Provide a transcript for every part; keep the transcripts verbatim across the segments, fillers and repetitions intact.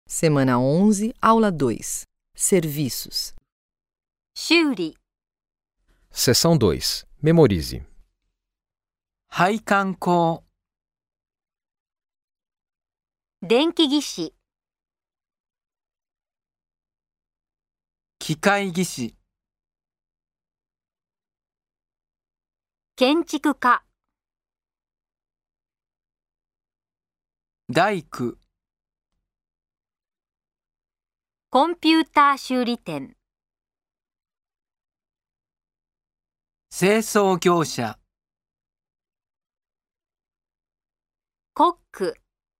Semana onze, aula dois. Serviços. 修理、 Seção dois. Memorize. 配管工、 電気技師、 機械技師、 建築家、 大工、 コンピューター修理店、 清掃業者、 コック、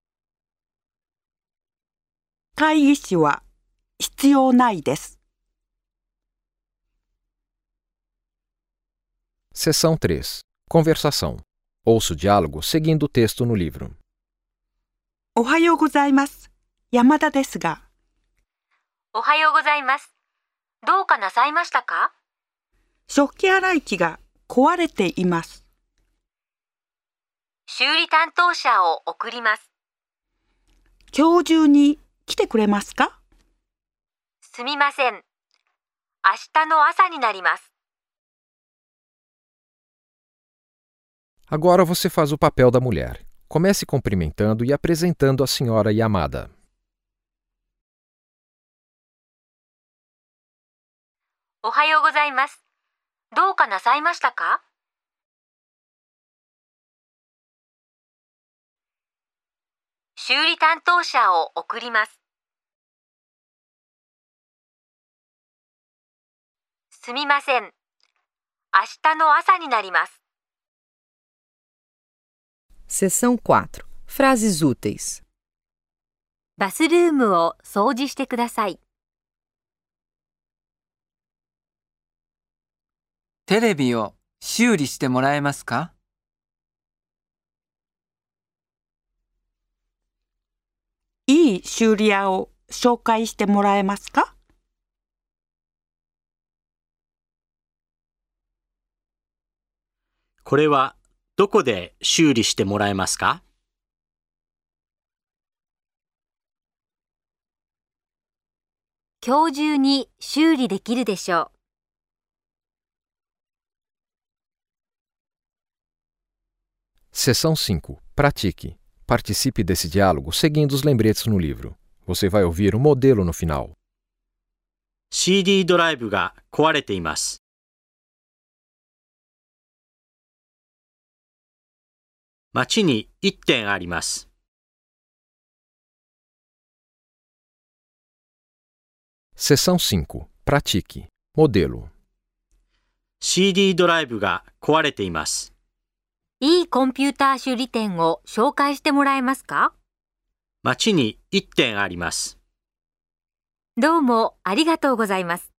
会議士は必要ないです。 Seção três. Conversação. Ouça o diálogo seguindo o texto no livro. おはようございます。山田ですが、 おはようございます。どうかなさいましたか？ 食器洗い機が壊れています。 修理担当者を送ります。 今日中に来てくれますか？ すみません。明日の朝になります。 Agora você faz o papel da mulher. Comece cumprimentando e apresentando a senhora Yamada. おはようございます。どうかなさいましたか？修理担当者を送ります。すみません。明日の朝になります。 Seção quatro. Frases úteis. バスルームを掃除してください。 テレビを修理してもらえますか？ いい修理屋を紹介してもらえますか？ これはどこで修理してもらえますか？ 今日中に修理できるでしょう。 Seção cinco. Pratique. Participe desse diálogo seguindo os lembretes no livro. Você vai ouvir o modelo no final. シーディー ドライブが壊れています。街にいってんあります。 Seção cinco. Pratique. Modelo. シーディー ドライブが壊れています。 いいコンピューター修理店を紹介してもらえますか？ 街にいってんあります。 どうもありがとうございます。